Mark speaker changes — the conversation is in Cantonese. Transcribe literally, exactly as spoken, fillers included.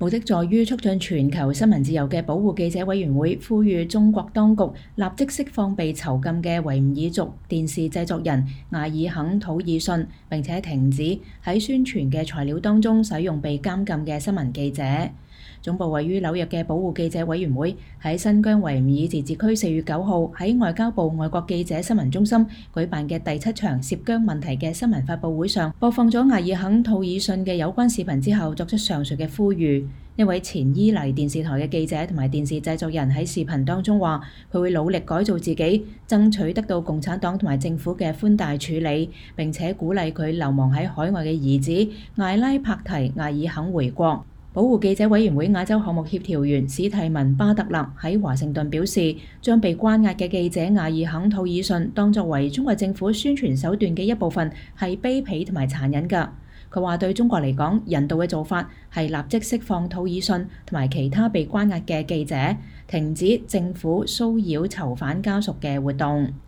Speaker 1: 目的在於促進全球新聞自由嘅保護記者委員會呼籲中國當局立即釋放被囚禁嘅維吾爾族電視製作人艾爾肯·土爾遜，並且停止喺宣傳嘅材料當中使用被監禁嘅新聞記者。總部位於紐約嘅保護記者委員會喺新疆維吾爾自治區四月九號喺外交部外國記者新聞中心舉辦嘅第七場涉疆問題嘅新聞發佈會上，播放咗艾爾肯·土爾遜嘅有關視頻之後，作出上述嘅呼籲。一位前伊犁電視台嘅記者同埋電視製作人喺視頻當中話，佢會努力改造自己，爭取得到共產黨同埋政府嘅寬大處理，並且鼓勵佢流亡喺海外嘅兒子艾拉帕提艾爾肯回國。保護記者委員會亞洲項目協調員史蒂文巴特勒喺華盛頓表示，將被關押嘅記者艾爾肯·土爾遜當作為中國政府宣傳手段嘅一部分，係卑鄙同埋殘忍㗎。佢話對中國嚟講，人道嘅做法係立即釋放土爾遜同埋其他被關押嘅記者，停止政府騷擾囚犯家屬嘅活動。